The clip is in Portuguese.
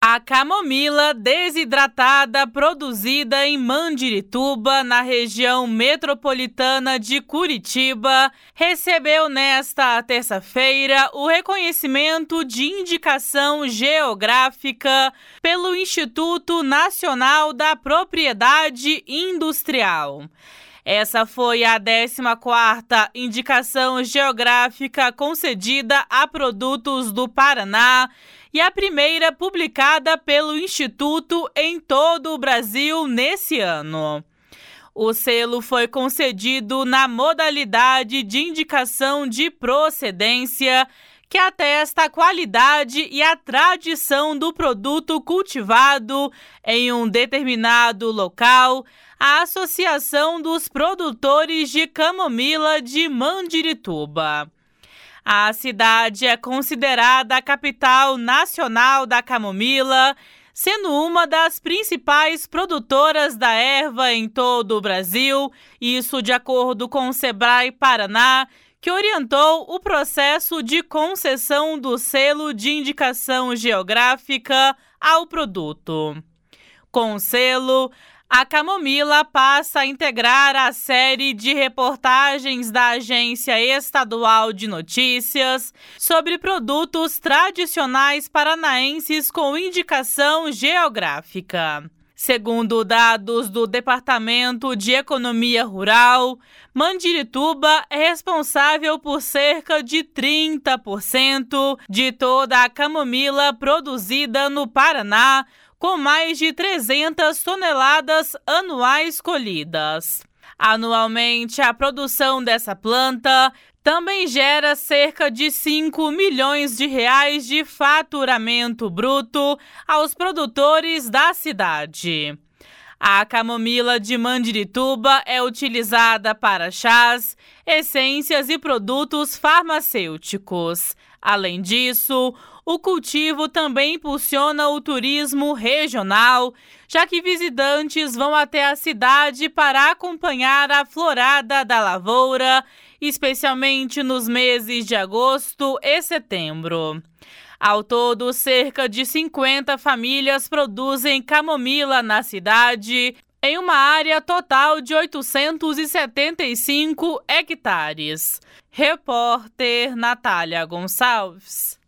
A camomila desidratada produzida em Mandirituba, na região metropolitana de Curitiba, recebeu nesta terça-feira o reconhecimento de indicação geográfica pelo Instituto Nacional da Propriedade Industrial. Essa foi a 14ª indicação geográfica concedida a produtos do Paraná e a primeira publicada pelo Instituto em todo o Brasil nesse ano. O selo foi concedido na modalidade de indicação de procedência, que atesta a qualidade e a tradição do produto cultivado em um determinado local, a Associação dos Produtores de Camomila de Mandirituba. A cidade é considerada a capital nacional da camomila, sendo uma das principais produtoras da erva em todo o Brasil, isso de acordo com o Sebrae Paraná, que orientou o processo de concessão do selo de indicação geográfica ao produto. Com o selo, a camomila passa a integrar a série de reportagens da Agência Estadual de Notícias sobre produtos tradicionais paranaenses com indicação geográfica. Segundo dados do Departamento de Economia Rural, Mandirituba é responsável por cerca de 30% de toda a camomila produzida no Paraná, com mais de 300 toneladas anuais colhidas. Anualmente, a produção dessa planta também gera cerca de 5 milhões de reais de faturamento bruto aos produtores da cidade. A camomila de Mandirituba é utilizada para chás, essências e produtos farmacêuticos. Além disso, o cultivo também impulsiona o turismo regional, já que visitantes vão até a cidade para acompanhar a florada da lavoura, especialmente nos meses de agosto e setembro. Ao todo, cerca de 50 famílias produzem camomila na cidade, em uma área total de 875 hectares. Repórter Natália Gonçalves.